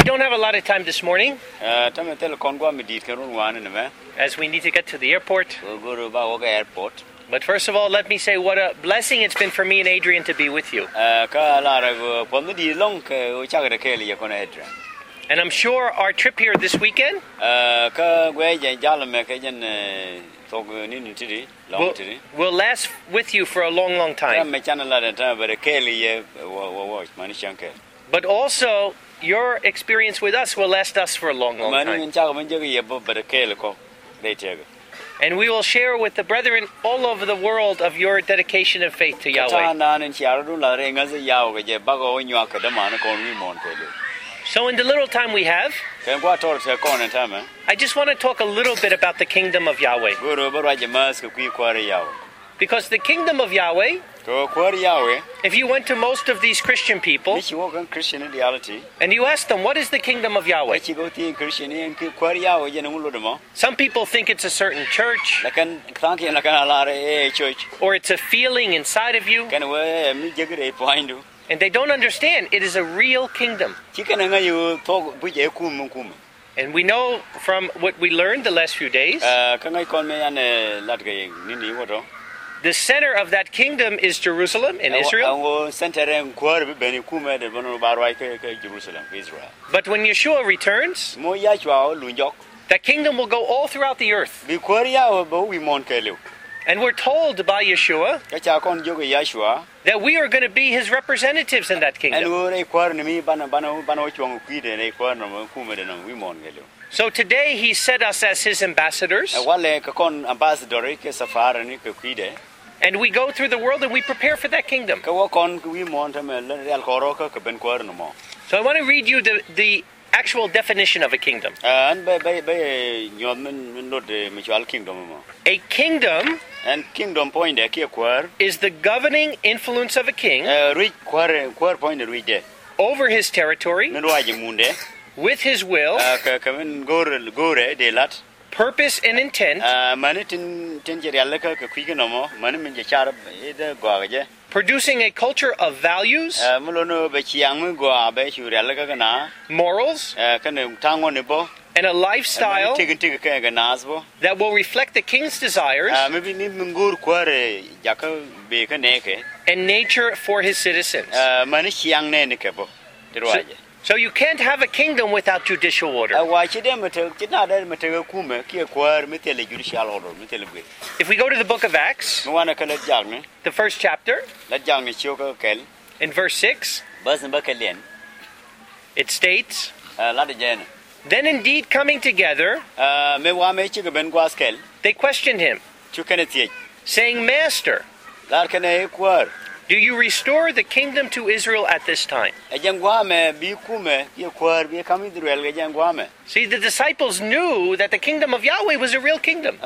don't have a lot of time this morning, Tametel kongwa midit kerun wan in me. as we need to get to the airport. Go to Bawoga Airport. But first of all, let me say what a blessing it's been for me and Adrian to be with you. Ka lara go pomdi long ke uchaga keli yakona edra. And I'm sure our trip here this weekend Ka gwe jan jalame ke jan tog ni tiri long tiri. will last with you for a long, long Ka time. me chana la ta but keli ye wo mani shanke. But also, your experience with us will last us for a long, long Mani time. chaga man jagi ye but keli ko later. And we will share with the brethren all over the world of your dedication and faith to Yahweh. Ta na nin chiaru la renga ze yawo ke je bago nyu ka da man ko wi mon keli. So in the little time we have, Ken gwa tor se ko na ta me. I just want to talk a little bit about the kingdom of Yahweh. Guru barwa je mas ko kwi kware yawo. Because the kingdom of Yahweh, Ko kware yawo. if you went to most of these Christian people Michi wo kan Christian reality. and you asked them, what is the kingdom of Yahweh? Michi go ti Christian en ki kware yawo je ngulo de mo. Some people think it's a certain church Lakan thanki lakan ala re church. or it's a feeling inside of you, Kan we mi jegre pointu. and they don't understand it is a real kingdom. Chi kan nga yu to bu je kum. And we know from what we learned the last few days, Kan ngai kon me an lat ge ni woto. the center of that kingdom is Jerusalem in Israel. Wo center en kware be ni kuma de bono barwai ke Jerusalem, Israel. But when Yeshua returns, Mo ya chwa lunjok. that kingdom will go all throughout the earth. Bi kware yawo bo wi mon ke lu. And we're told by Yeshua Ka cha kon jogo Yashua. that we are going to be his representatives in that En kingdom. wo re kware ni mi bana chwa ku de ne kware no kuma de no wi mon ke lu. So today he set us as his ambassadors, Wale ka kon ambassador ke safara ni ke kuide. and we go through the world and we prepare for that kingdom. Ka wo kon wi mon ta me real koro ka ben kware no mo. So I want to read you the actual definition of a kingdom. An be nyom men no de mutual kingdom mo. A kingdom And kingdom point de ke kware. is the governing influence of a king Rich kware point de rich de. over his territory Men wa je munde. with his will, Ka men gore de lat. purpose, and intent, Mane tin je real ka kwi no mo. Mane men je char de gwa je. producing a culture of values, Mulo no be chiang mu gwa be chu real ka na. morals, Ka ne tango ne bo. and a lifestyle Tig ka nas bo. that will reflect the king's desires Maybe ni mungur kware jaka be ka ne ke. and nature for his citizens. Mane chiang ne ne ke bo. So you can't have a kingdom without judicial order. Wa chi de mate chi na de mate kume ki kware mi tele judicial order mi tele be. If we go to the book of Acts, No wana ka la jang ne. the first chapter, La jang ni chio ka kel. in verse 6, Bas ba ka len. it states, La de jen. then indeed coming together, Me wa me chi ka ben gwas kel. they questioned him, Chu ka ne ti. saying, Master, La ka ne kware. do you restore the kingdom to Israel at this time? E jang gwa me bi kume ki kware bi kam Israel ga jang gwa me. See, the disciples knew that the kingdom of Yahweh was a real kingdom.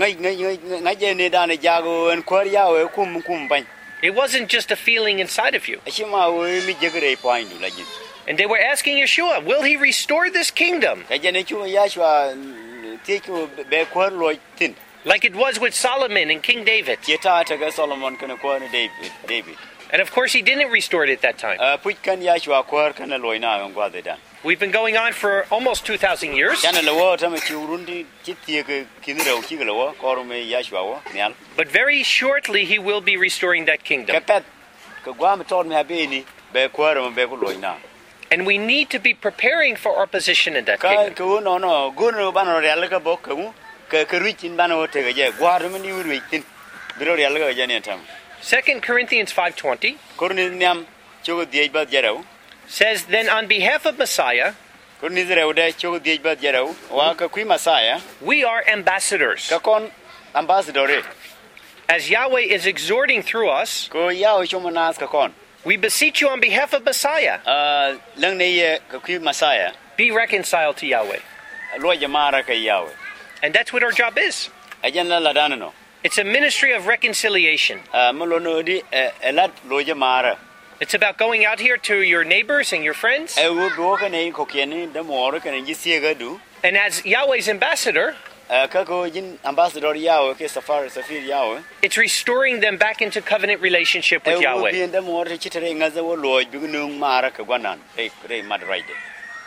Ngai je ne da ne jago en kware ya we kum ban. It wasn't just a feeling inside of you. Chi ma we mi jegre point la ji. And they were asking Yeshua, will he restore this kingdom? Ka je ne chu ya shwa ti ku be kware lo tin. Like it was with Solomon and King David. Ki ta ga Solomon kana kware David. And of course, he didn't restore it at that time. Puch kan ya shwa kware kana lo na ngwa de dan. We've been going on for almost 2,000 years. Kana lo ta me chi urundi chi ti ke kinira chi ga lo ko me ya shwa wo nyal. But very shortly, he will be restoring that kingdom. Kapet ka gwa me ton me habeni be kware mo be ko lo na. And we need to be preparing for our position in that Ka kingdom. ku no gun ban ro real ka bok ka richin ban o te ga je gwa ro ni wi tin. Biro real ga je ne tam. 2 Corinthians 5:20 Korni nyam chogo diej ba jero. says, then on behalf of Messiah, Korni zero de chogo diej ba jero. Wa ka kui Masaya we are ambassadors. ka kon ambassador e. As Yahweh is exhorting through us, Ko ya o chomo nas ka kon. we beseech you on behalf of Messiah, Lang ne ye ka kui Masaya. be reconciled to Yahweh. Lo jamara ka yawe. And that's what our job is. Ajan la dana no. It's a ministry of reconciliation. Mulo no di elat lo jamara. It's about going out here to your neighbors and your friends. E wo bo ka ne ko kieni da mo ro ka ne ji sie ga du. And as Yahweh's ambassador, Kako jin ambassador yawe ke safir yawe. It's restoring them back into covenant relationship with Yahweh.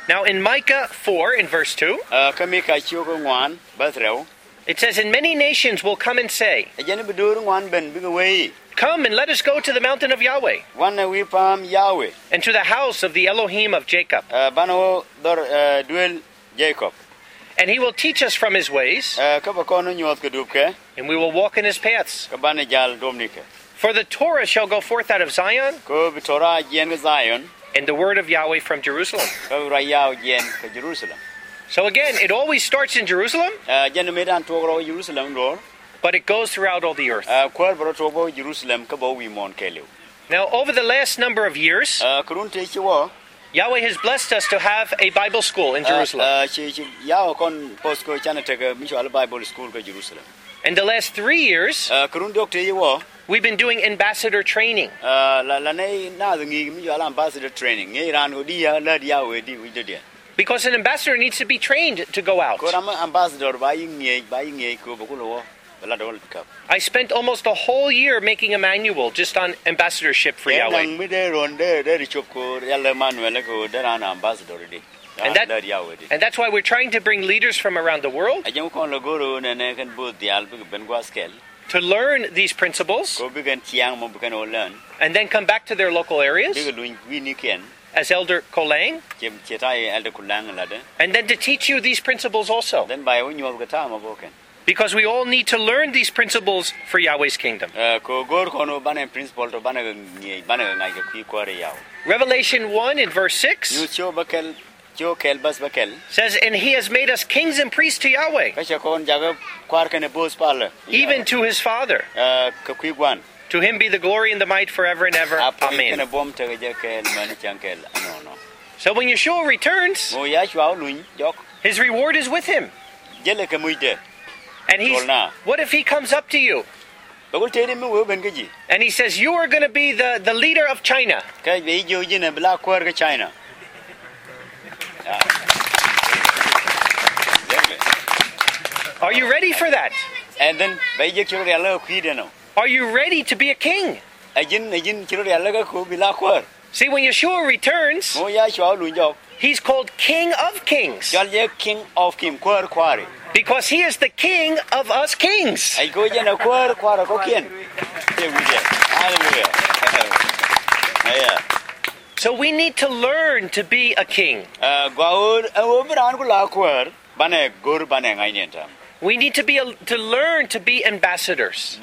Now in Micah 4 in verse 2, ka mi ka chiu ko ngwan ba treu it says, "And many nations will come and say, jen bi dur ngwan ben bi we Come and let us go to the mountain of Yahweh, wan we pam Yahweh and to the house of the Elohim of Jacob. bano dor duel Jacob And he will teach us from his ways, ka ba ko no nyot ke dup ke and we will walk in his paths. ka ban jal dom ni ke For the Torah shall go forth out of Zion, ko bi tora jen ke Zion and the word of Yahweh from Jerusalem." ka ra yaw jen ke Jerusalem So again, it always starts in Jerusalem, jen me dan to ro Jerusalem do but it goes throughout all the earth. ko bro to bo Jerusalem ka bo wi mon ke lu Now, over the last number of years, kurun te chi wo Yahweh has blessed us to have a Bible school in Jerusalem. chi yaw kon post ko chana te ka mi shwal Bible school ka Jerusalem In the last 3 years, kurun dok te wo we've been doing ambassador training. la nei na ngi mi shwal ambassador training ngi ran go dia la dia we di wi de Because an ambassador needs to be trained to go out. ko ram ambassador ba yi ngi ko ba ko lo la do ka I spent almost a whole year making a manual just on ambassadorship for Yahweh. nang mi de ron de ri chop ko yalla Manuel ko de ran ambassador di And that- la dia we di And that's why we're trying to bring leaders from around the world ajam ko lo goro ne ne kan bu dial bi ben gwa skel to learn these principles ko bi kan chiang mo bi kan o learn and then come back to their local bi areas ga luin wi ni ken as Elder Kolang, chem chetai elde kulang la de and then to teach you these principles also. den bai wo nyob ga ta ma bo ken Because we all need to learn these principles for Yahweh's kingdom. ko gor ko no bane principle to bane ngi bane ngai ga ki ko re yaw Revelation 1 in verse 6 yu cho bakel cho kel bas bakel says, "And he has made us kings and priests to Yahweh, ka cha kon jaga kwar ken bos pal even to his Father. ka kui gwan To him be the glory and the might forever and ever. apa ken Amen." bom te ga kel man chang kel no So when Yeshua returns, mo ya chwa luin jok his reward is with him. jele ka muide And he's, Tolna. what if he comes up to you ba ko te de mi wo ben ga ji and he says, "You are going to be the leader of China"? ka be jo ji ne bla kwar ga China Are you ready for that? and then ba je chiro ya la kui de no Are you ready to be a king? ajin chiro ya la ga ko bila kwar See, when Yeshua returns, mo ya chwa luin jok he's called King of Kings jal je king of kim kwar kwari because he is the king of us kings. ai ko je na kwar ko kien te wi je hallelujah yeah So we need to learn to be a king. gwa o bran ko la kwar bane gor bane ngai ne ta We need to to learn to be ambassadors.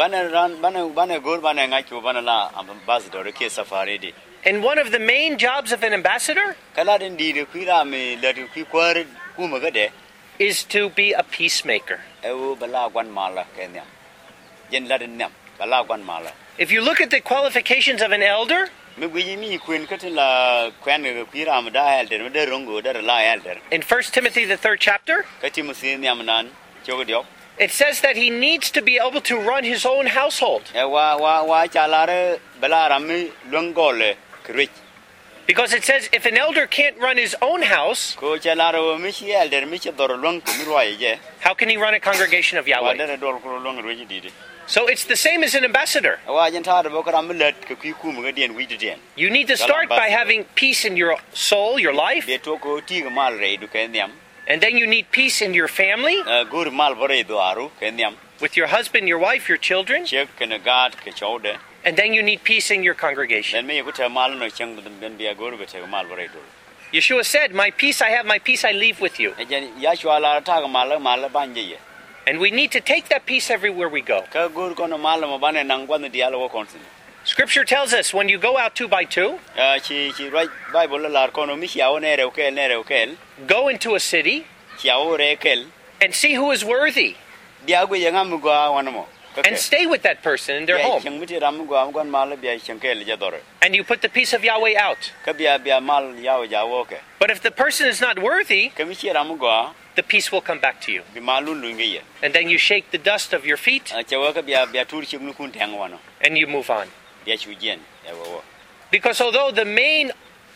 bane gor bane ngai ko bane la ambassador ke safari di And one of the main jobs of an ambassador kala den di de kwira me la di kwi kwar ku ma ga de is to be a peacemaker. e o bala gwan mala kenya jen la den nyam bala gwan mala If you look at the qualifications of an elder, me gwi mi kwen ka la kwen ga kwira ma da elder de rongo da la elder in 1 Timothy the 3rd chapter, ka ti mu sin nyam nan chogo dio it says that he needs to be able to run his own household. e wa chalare bala rami longole krich Because it says if an elder can't run his own house, ko chalaro mi chi elder mi chi dor long ku mi roi je how can he run a congregation of wa Yahweh? da dor ko long ro ji di So it's the same as an ambassador. wa jen ta da bo ka mi let ka kwi ku mu ga den wi di den You need to start by having peace in your soul, your life, de to ko ti ga mal re du ken nyam and then you need peace in your family, gur mal bore do aru ken nyam with your husband, your wife, your children, che ken gad ke chode and then you need peace in your congregation. den me ko ta mal no chang den bia gur be te mal bore do Yeshua said, "My peace I have, my peace I leave with you." e jen ya shwala ta ga mal ban je ye And we need to take that peace everywhere we go. ka gur ko no mal mo bane nang kwan di alo ko konsin Scripture tells us when you go out 2 by 2, chi right Bible la ko no mi xiao ne re kel go into a city xiao re kel and see who is worthy dia go yang am gwa wanamo and stay with that person in their home. chang mi ti ram gwa am gwan mal bia chang kel ja dor And you put the peace of Yahweh out. ka bia mal yao ja wo ke But if the person is not worthy, ka mi chi ram gwa the peace will come back to you. bi malun lu ngi ye And then you shake the dust of your feet cha wa ka bia tur chi nu kun tang wano and you move on. bia chu jen ya wo Because although the main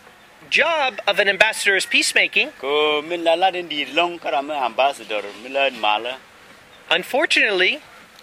job of an ambassador is peacemaking, ko min la den di long ka ram ambassador mi la mala unfortunately,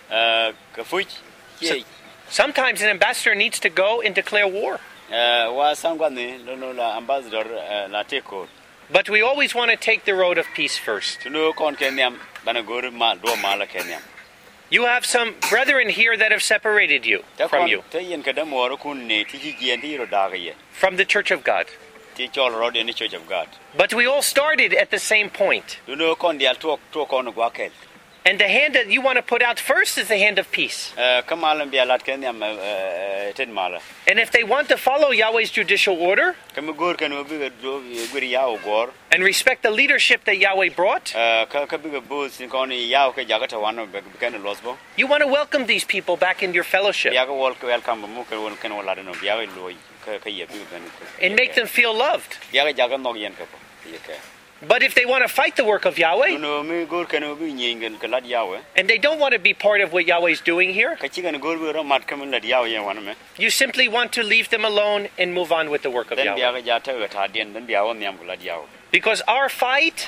ka fuch ye sometimes an ambassador needs to go and declare war. wa sang gwan ni lo la ambassador la te ko But we always want to take the road of peace first. tu no kon ke nyam bana gor ma do ma la ke nyam You have some brethren here that have separated you ta from kon you, te yen ke da mo ro kun ne ti ji yen ti ro da ga ye from the Church of God. ti chol ro de ni Church of God But we all started at the same point. tu no kon dia to kon gwa kel And the hand that you want to put out first is the hand of peace. kamalam bia lat ke nyam ten mala And if they want to follow Yahweh's judicial order kam gor ke no bi do guri ya o gor and respect the leadership that Yahweh brought, ka bi bo sin kon ya o ke jaga ta wan be ken losbo you want to welcome these people back into your fellowship ya ga wol welcome mu ke won ken wala no bia ga loy ka ye bi ben and make them feel loved. ya ga jaga no yen ka po ye ke But if they want to fight the work of Yahweh no mi gor ke no bi nyingen ke lat yawe and they don't want to be part of what Yahweh's doing here, ka chigan gor bi ro mat kam lat yawe yen wan me you simply want to leave them alone and move on with the work of den bia Yahweh. ga ja ta ga ta den den bia won nyam ko lat yawe Because our fight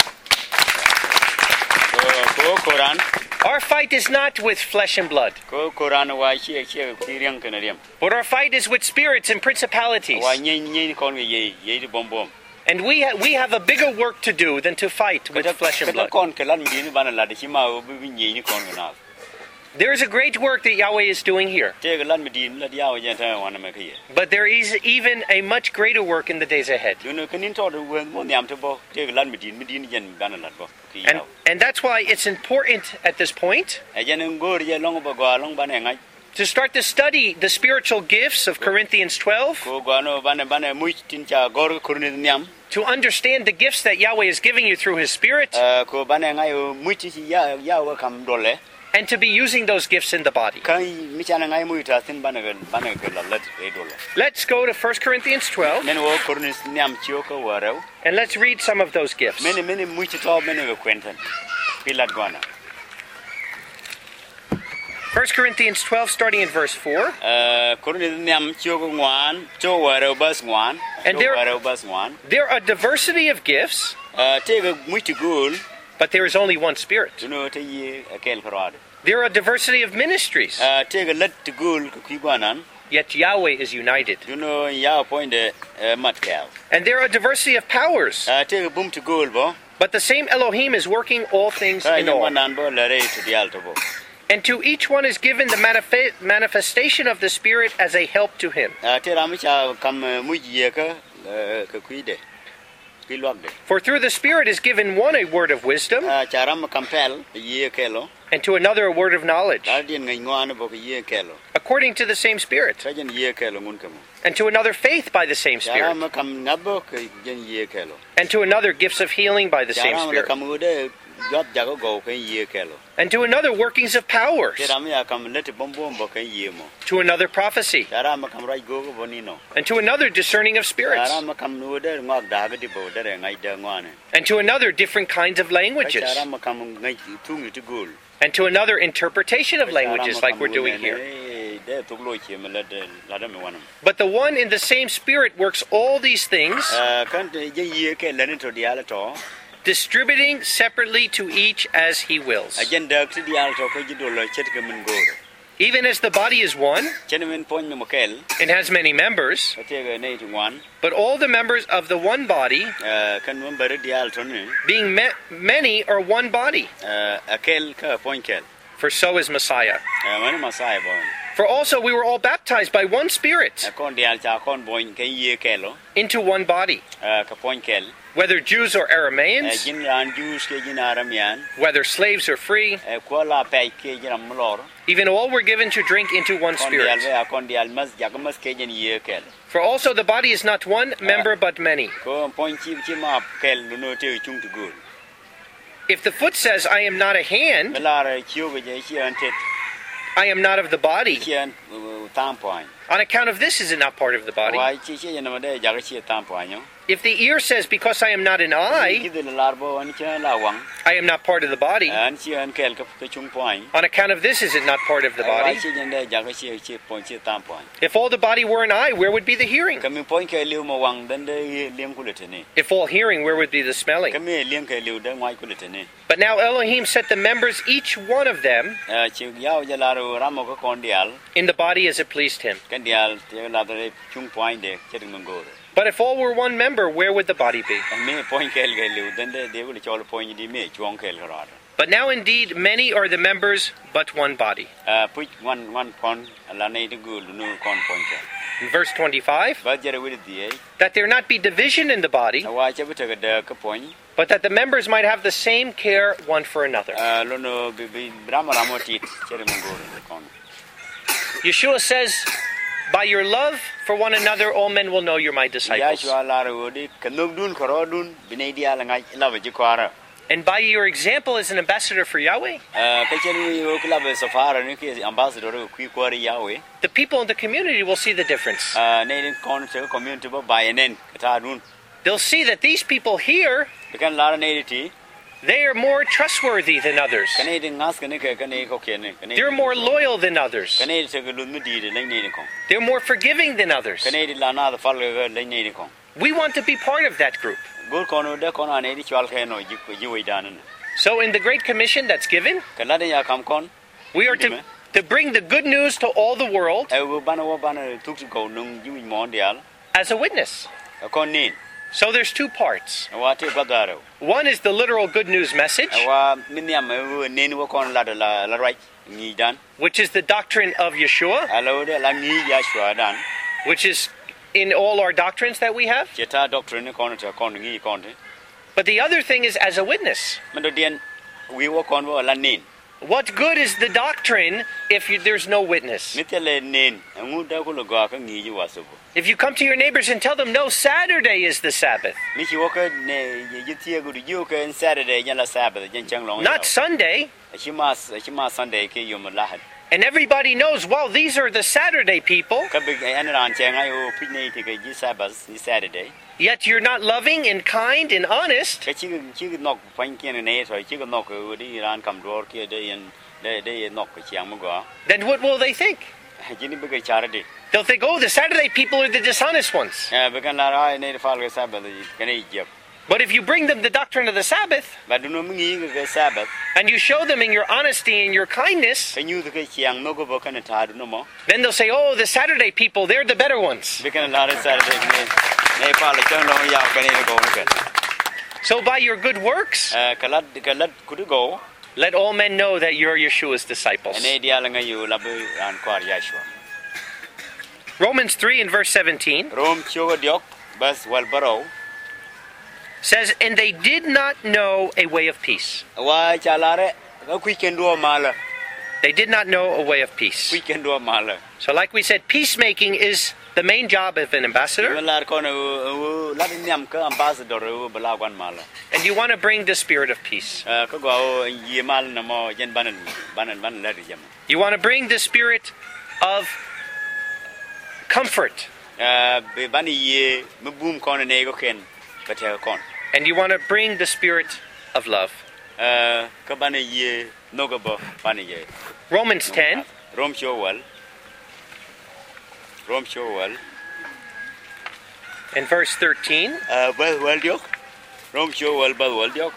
ko koran is not with flesh and blood, ko koran wa chi ti riang ke na riam but our fight is with spirits and principalities. wa nyen kon ge ye di bom bom And we have a bigger work to do than to fight with flesh and blood. kon ke lan mi ni bana lat chi ma bi nyen ni kon na There is a great work that Yahweh is doing here, te ga lan mi din lat yawe yen ta wan me ke ye but there is even a much greater work in the days ahead. du no kenin to do mo nyam to bo te ga lan mi din yen bana lat bo ki And, yawe and that's why it's important at this point e yen ngor ye long bo ga long bana ngai to start to study the spiritual gifts of Corinthians 12, ko ga no bana mu tin cha gor kurni nyam to understand the gifts that Yahweh is giving you through His Spirit, ko bana ngai mu ti ya wa kam dole and to be using those gifts in the body. kai mi cha ngai mu ta tin bana ga lat e dole Let's go to 1 Corinthians 12, men wo kurni nyam chi ko warau and let's read some of those gifts. mene mu ti to mene ga kwenten pilat gwana 1 Corinthians 12, starting in verse 4. kurni nyam chi ko ngwan cho warau bas ngwan And there- warau bas ngwan There are diversity of gifts, te ga mu ti gul but there is only one Spirit. du no te ye kel karad There are diversity of ministries, te ga lat ti gul ku ki gwanan yet Yahweh is united. du no ya point de mat kel And there are diversity of powers, te ga bum ti gul bo but the same Elohim is working all things ka in all. nyamanan bo la re ti dial to bo And to each one is given the manifestation of the Spirit as a help to him. te ram cha kam mu ye ka kui de ki lok de For through the Spirit is given one a word of wisdom, cha ram kampel ye kelo and to another a word of knowledge, dal din ngai ngwan bo ye kelo according to the same Spirit, ka jen ye kelo ngun kam and to another faith by the same cha Spirit, ram kam ngabo ka jen ye kelo and to another gifts of healing by the cha same ram Spirit, kam de jot ja go ka ye kelo and to another workings of powers, te ram ya kam let bom bom bo ka ye mo to another prophecy, cha ram kam rai go bo ni no and to another discerning of cha spirits, ram kam nu de ngak da ga di bo de ngai de ngwan and to another different kinds of cha languages, ram kam ngai tu ngi ti gul and to another interpretation of languages like we're doing here. de to lo chi me la de me wanam But the one in the same Spirit works all these things, kan te je ye ke len to dial to distributing separately to each as He wills. agenda ti dial to ko jido lo chet ke min goro Even as the body is one chen min pon me kel and has many members, te ga nei tu wan but all the members of the one body, kan min bar dial to ne being many, are one body. akel ka pon kel For so is Messiah. man ma sai bon For also we were all baptized by one Spirit kon dial cha kon bon ke ye kelo into one body, ka pon kel whether Jews or Aramaeans, jin ran jus ke jin aramian whether slaves or free, ko la pe ke jin amlor even all were given to drink into one kon dial Spirit. ve kon dial mas jak mas ke jin ye kel For also the body is not one member but many. ko pon chi ma kel no te chung tu gul If the foot says, I am not a hand, melar chiu ge je chi an tet I am not of the body, chi an tam point on account of this is it not part of the body. wai chi chi na de jak chi tam point yo If the ear says, because I am not an eye, ki de lar bo an cha la wang I am not part of the body, an chi an kel ka chung point on account of this is it not part of the wai body. chi de jak chi point chi tam point If all the body were an eye, where would be the hearing? ka mi point ke liu mo wang den de liam ku le tene If all hearing, where would be the ka smelling? mi liam ke liu de ngai ku le tene But now Elohim set the members, each one of them, chi yao ja la ro ram ko kon dial in the body as it pleased him. kan dial te la de chung point de che ding go But if all were one member, where would the body be? me point kel kel lu den de will chol point di me chuang kel karad But now indeed many are the members, but one body. puch one pon la nei de gul nu kon point In verse 25, ba jere will di that there not be division in the body, wa che bita de ka point but that the members might have the same care one for another. lo no bi brama ramoti chere mangor kon Yeshua says, by your love for one another, all men will know you're my ya disciples. shwa la ro di kanok dun koro dun binai dia la ngai la ba ji kwara And by your example as an ambassador for Yahweh, ka chen wi o kla ba safara ni ki ambassador ku kwari yawe the people in the community will see the difference. nei din kon che community ba ba enen ta dun They'll see that these people here, kan la nei ti they are more trustworthy than others. kanai din ngas kanai ka kanai ko ken They're more loyal than others. kanai se ga lun di de lai nei ko They're more forgiving than others. kanai di la na da fal ga lai nei ko We want to be part of that group. gol kono de kono nei di chwal khe no ji wi dan So in the Great Commission that's given, kala de ya kam kon we are to bring the good news to all the world e wo bana tuk ko nung ji wi mondial as a witness. kon ni So there's two parts. wa te badaro One is the literal good news message, wa minyam ne ni wo kon la la right ni dan which is the doctrine of Yeshua, alo de la ni ya shwa dan which is in all our doctrines that we have. cheta doctrine kon ta kon ni kon de But the other thing is as a witness. mendo dien wi wo kon wo la nin What good is the doctrine if there's no witness? ni tele nin ngu da ko lo ga ka ni ji wa so If you come to your neighbors and tell them, no, Saturday is the Sabbath, ni chi wo ka ne ji tie gu ju ka saturday nya la sabbath jen chang long not Sunday, chi ma sunday ke yom lahad and everybody knows, well, these are the Saturday people, ka big an ran chang ai o pinne te ke ji sabbath ni saturday yet you're not loving and kind and honest, ka chi nok pan ke ne so chi nok di ran kam dor ke de en de nok ka chiang mo go then what will they think? ji ni be ka char de They'll think, oh, the Saturday people are the dishonest ones. be kan la ra ne fal ka sabbath ka ne je But if you bring them the doctrine of the Sabbath, ba du no mi ka sabbath and you show them in your honesty and your kindness, ka nyu ka chiang no go ba kan ta du no mo then they'll say, oh, the Saturday people, they're the better ones. be kan la ra saturday ne fal chang long ya ka ne go ka So by your good works, kalat kudu go let all men know that you're Yeshua's disciples. ene dia la ngayu labu an kwar yashua Romans 3 and verse 17 rom chogo diok bas wal baro says, and they did not know a way of peace. wa chalare ga weekend do mala They did not know a way of peace. weekend do mala So like we said, peacemaking is the main job of an ambassador, lar kono la nyam ka ambassador bala kwan mala and you want to bring the spirit of peace. ka go ye mal na mo jen banan la jam You want to bring the spirit of comfort, be bani ye mbum kono ne go ken bete kon and you want to bring the spirit of love. ka bani ye no go bo bani ye Romans 10 rom chowal and verse 13 well diok rom chowal ba wal diok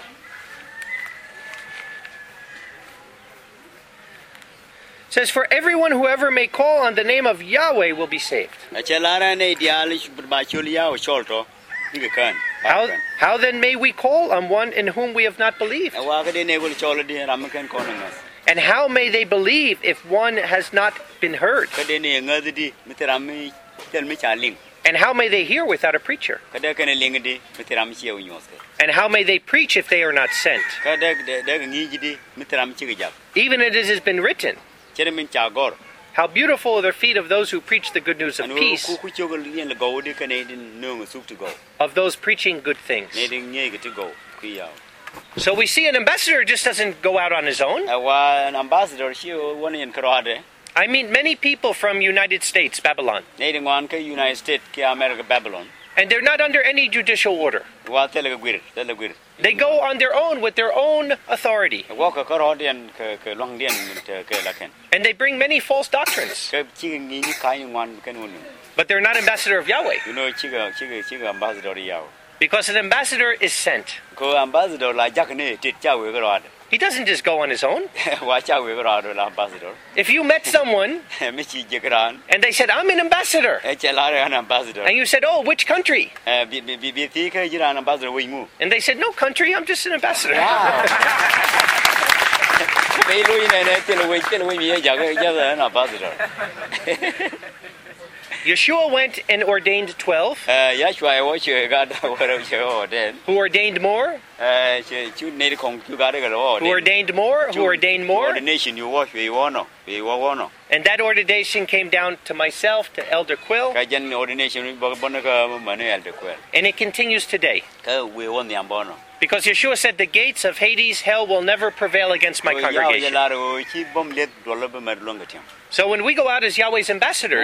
says, for everyone who ever may call on the name of Yahweh will be saved. achelara ne dialish ba cholia o cholto diga kan How then may we call on one in whom we have not believed? wa ka de ne gol cholo di ram kan kono ngas And how may they believe if one has not been heard? ka de ne ngadi di mitrami tel mi chaling And how may they hear without a preacher? ka de kan ling di mitram chiu nyos And how may they preach if they are not sent? ka de ngi di mitram chi ga Even as it has been written, chere min cha gor how beautiful are the feet of those who preach the good news of anu peace, ku chogol yen la go di kan ne din no suk to go of those preaching good things. ne din nye ga to go ku ya So we see an ambassador just doesn't go out on his own. wa an ambassador shi won yen krade I meet many people from United States, Babylon, ne din wan ka united states ki america babylon and they're not under any judicial order. wa tel ga gwir They go on their own with their own authority, wa ka rodian ka long dian ke la ken and they bring many false doctrines, ka chi ngi ni kai wan kan won but they're not ambassador of Yahweh, you know chi ga ambassador yaw because an ambassador is sent. ko ambassador la jak ne tit cha we ga rod He doesn't just go on his own. wa cha we ra do la ambassador If you met someone me chi je kran and they said, I'm an ambassador, che la an ambassador and you said, oh, which country? bi ti ke jira ambassador we mu And they said, no country, I'm just an ambassador. be lu ne ne te lu mi ja ke ja an ambassador Yeshua went and ordained 12, ya chwa wo che ga da wo ro che o den who ordained more, che chu ne kong chu ga de ga lo who ordained more, who ordained more. ordination you wo we wo no And that ordination came down to myself, to Elder Quill, ka jan ordination bo bon ka manuel de kwel and it continues today. ka we won yam bono Because Yeshua said, the gates of Hades, hell, will never prevail against my congregation. So when we go out as Yahweh's ambassadors,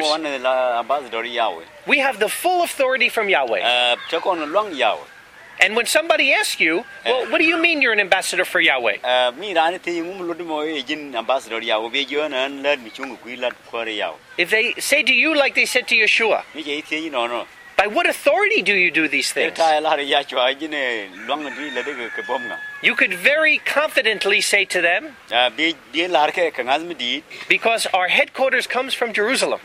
we have the full authority from Yahweh. And when somebody asks you, well, what do you mean you're an ambassador for Yahweh? If they say to you like they said to Yeshua, by what authority do you do these things? You could very confidently say to them, because our headquarters comes from Jerusalem.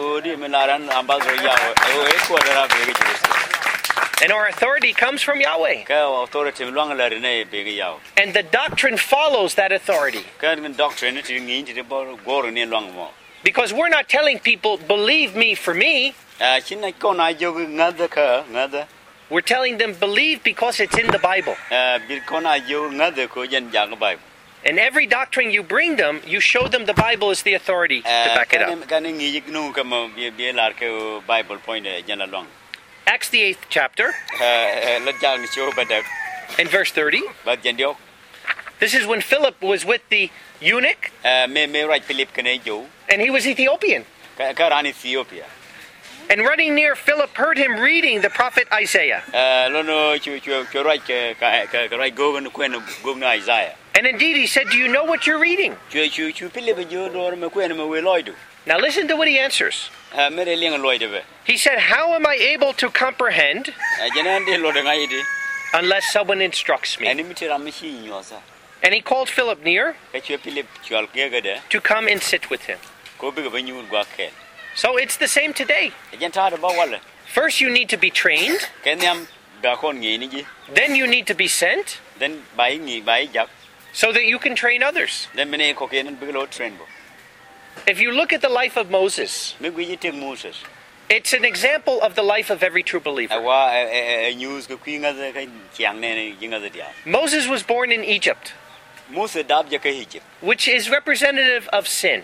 And our authority comes from Yahweh. And the doctrine follows that authority. Because we're not telling people, believe me for me. We're telling them, believe because it's in the Bible. And every doctrine you bring them, you show them the Bible is the authority to back it up. Acts the 8th chapter, in verse 30. This is when Philip was with the eunuch, and he was Ethiopian. And running near, Philip heard him reading the prophet Isaiah. And indeed, he said, do you know what you're reading? Now listen to what he answers. He said, how am I able to comprehend unless someone instructs me? And he called Philip near to come and sit with him. So it's the same today. First you need to be trained. Then you need to be sent so that you can train others. If you look at the life of Moses, it's an example of the life of every true believer. Moses was born in Egypt, which is representative of sin.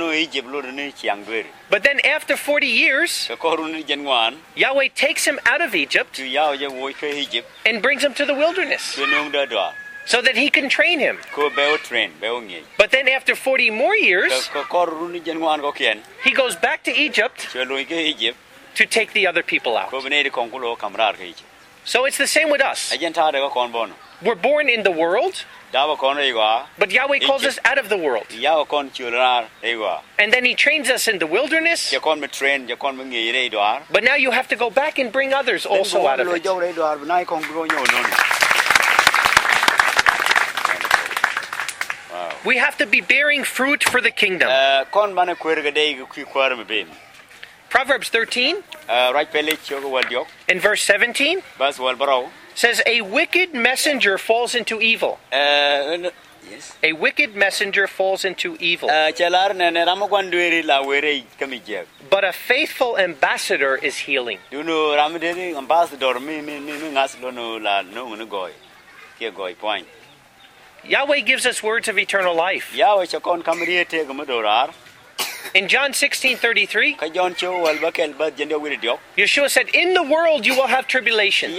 But then after 40 years, Yahweh takes him out of Egypt and brings him to the wilderness so that he can train him. But then after 40 more years, he goes back to Egypt to take the other people out. So it's the same with us. We're born in the world, but Yahweh calls us out of the world. And then he trains us in the wilderness. But now you have to go back and bring others also out of it. We have to be bearing fruit for the kingdom. Proverbs 13, in verse 17, says, a wicked messenger falls into evil. A wicked messenger falls into evil. But a faithful ambassador is healing. Yahweh gives us words of eternal life. In John 16:33, Yeshua said, in the world you will have tribulation,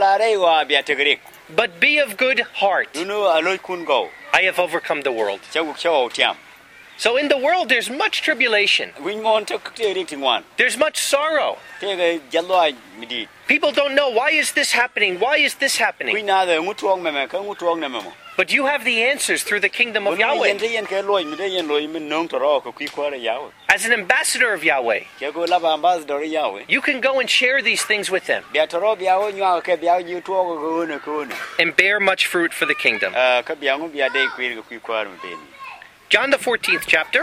but be of good heart. I have overcome the world. So in the world there's much tribulation. There's much sorrow. People don't know, why is this happening? Why is this happening? But you have the answers through the kingdom of Yahweh. As an ambassador of Yahweh, you can go and share these things with them and bear much fruit for the kingdom. John the 14th chapter.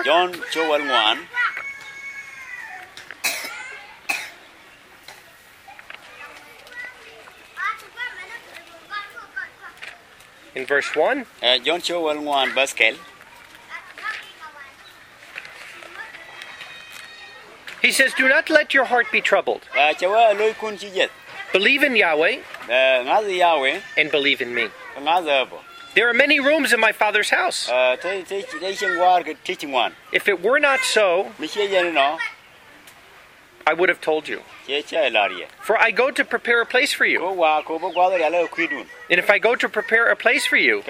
In verse 1. John chapter 1 verse 1. He says, do not let your heart be troubled. Believe in Yahweh and believe in me. There are many rooms in my Father's house. If it were not so, I would have told you. For I go to prepare a place for you. And if I go to prepare a place for you,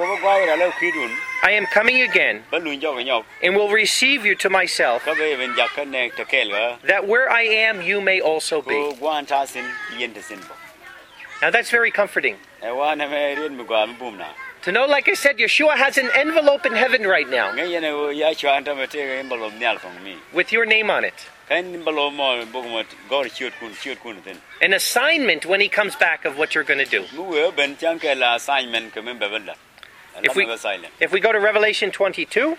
I am coming again and will receive you to myself, that where I am you may also be. Now that's very comforting. To know, like I said, Yeshua has an envelope in heaven right now with your name on it. An assignment when he comes back of what you're going to do. If we go to Revelation 22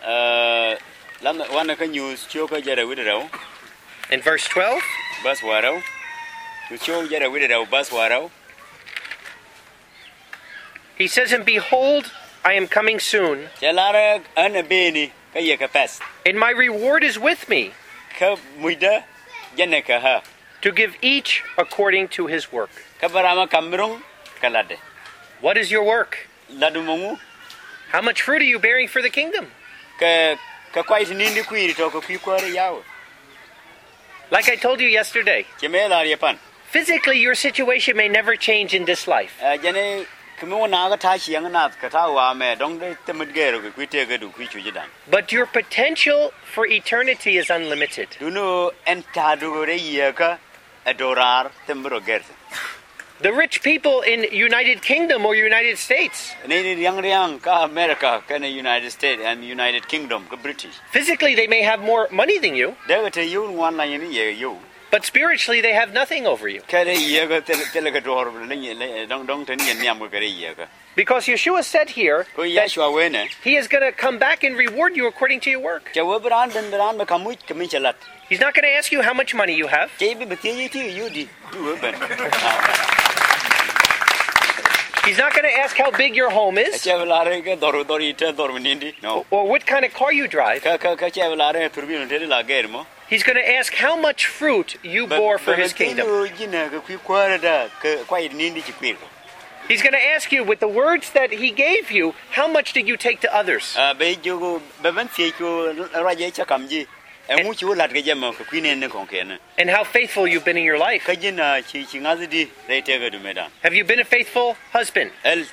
in verse 12, he says, and behold, I am coming soon, and my reward is with me, to give each according to his work. What is your work? How much fruit are you bearing for the kingdom? Like I told you yesterday, physically your situation may never change in this life. But your potential for eternity is unlimited. The rich people in United Kingdom or United States, physically they may have more money than you, but spiritually they have nothing over you. Because Yeshua said here that he is going to come back and reward you according to your work. He's not going to ask you how much money you have. He's not going to ask how big your home is, or what kind of car you drive. He's going to ask how much fruit you bore for his kingdom. He's going to ask you, with the words that he gave you, how much did you take to others? And how faithful you've been in your life. Have you been a faithful husband? Have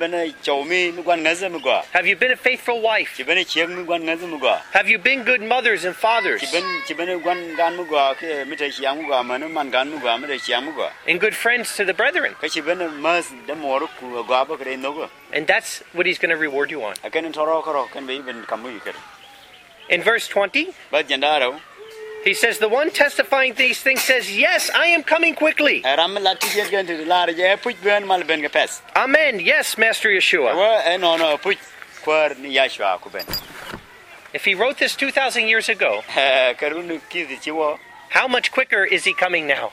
you been a faithful wife? Have you been good mothers and fathers? And good friends to the brethren? And that's what he's going to reward you on. In verse 20, he says, the one testifying these things says, yes, I am coming quickly. Amen. Yes, Master Yeshua. If he wrote this 2,000 years ago, how much quicker is he coming now?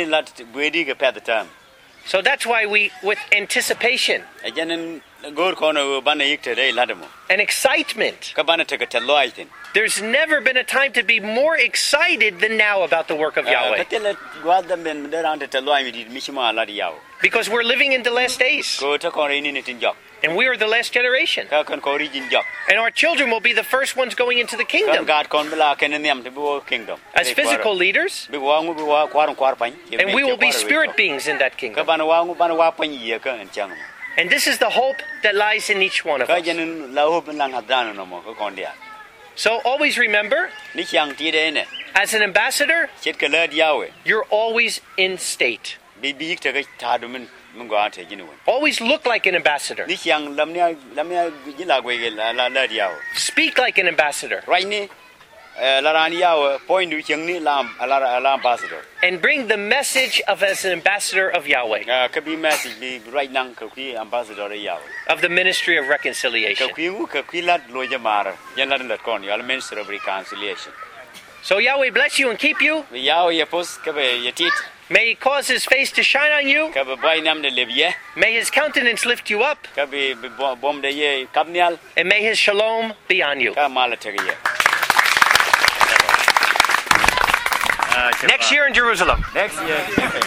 So that's why we, with anticipation and excitement, there's never been a time to be more excited than now about the work of Yahweh. Because we're living in the last days. And we are the last generation. And our children will be the first ones going into the kingdom. As physical leaders. And we will be spirit beings in that kingdom. And this is the hope that lies in each one of us. So always remember, ni chang ti de ne as an ambassador, chet ka la yawe you're always in state. bi bi te ka ta do mun gwa te jinu Always look like an ambassador. ni chang lam nya ji la gwe ge la yawe Speak like an ambassador. right ni la ran yawe point du chang ni la ambassador And bring the message of as an ambassador of Yahweh, ka bi message bi right nang ka ki ambassador yawe of the ministry of ka reconciliation. ki lat lo ja mar yan lat kon ya minister of reconciliation So Yahweh bless you and keep you. yawe ya pos ka be ya tit May he cause his face to shine on you. ka be bai nam de lebye May his countenance lift you up. ka be bom de ye kapnyal And may his shalom be on you. ka mala te ye Next year in Jerusalem. next year